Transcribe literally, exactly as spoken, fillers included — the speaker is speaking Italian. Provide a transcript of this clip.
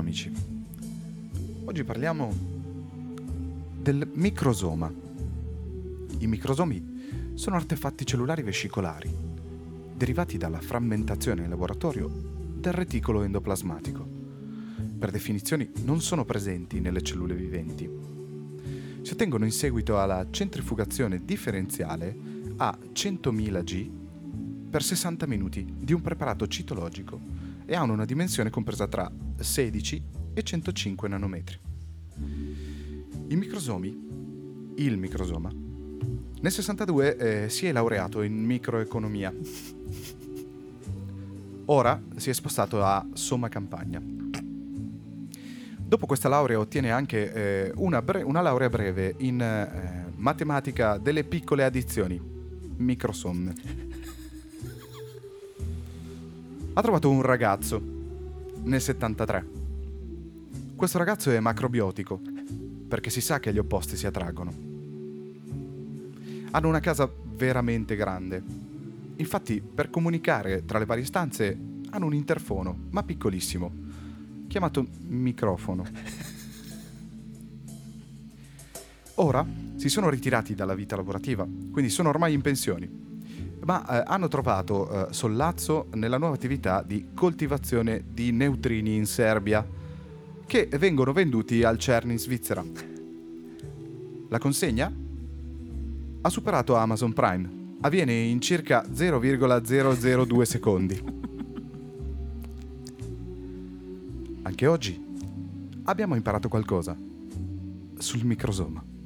amici. Oggi parliamo del microsoma. I microsomi sono artefatti cellulari vescicolari, derivati dalla frammentazione in laboratorio del reticolo endoplasmatico. Per definizione non sono presenti nelle cellule viventi. Si ottengono in seguito alla centrifugazione differenziale a centomila G per sessanta minuti di un preparato citologico e hanno una dimensione compresa tra sedici e centocinque nanometri. I microsomi, il microsoma, nel sessantadue eh, si è laureato in microeconomia. Ora si è spostato a Somma Campagna. Dopo questa laurea ottiene anche eh, una, bre- una laurea breve in eh, matematica delle piccole addizioni, microsomme. Ha trovato un ragazzo nel settantatré. Questo ragazzo è macrobiotico, perché si sa che gli opposti si attraggono. Hanno una casa veramente grande. Infatti, per comunicare tra le varie stanze hanno un interfono, ma piccolissimo, chiamato microfono. Ora si sono ritirati dalla vita lavorativa, quindi sono ormai in pensione, ma eh, hanno trovato eh, sollazzo nella nuova attività di coltivazione di neutrini in Serbia, che vengono venduti al CERN in Svizzera. La consegna ha superato Amazon Prime, avviene in circa zero virgola zero zero due secondi. Anche oggi abbiamo imparato qualcosa sul microsoma.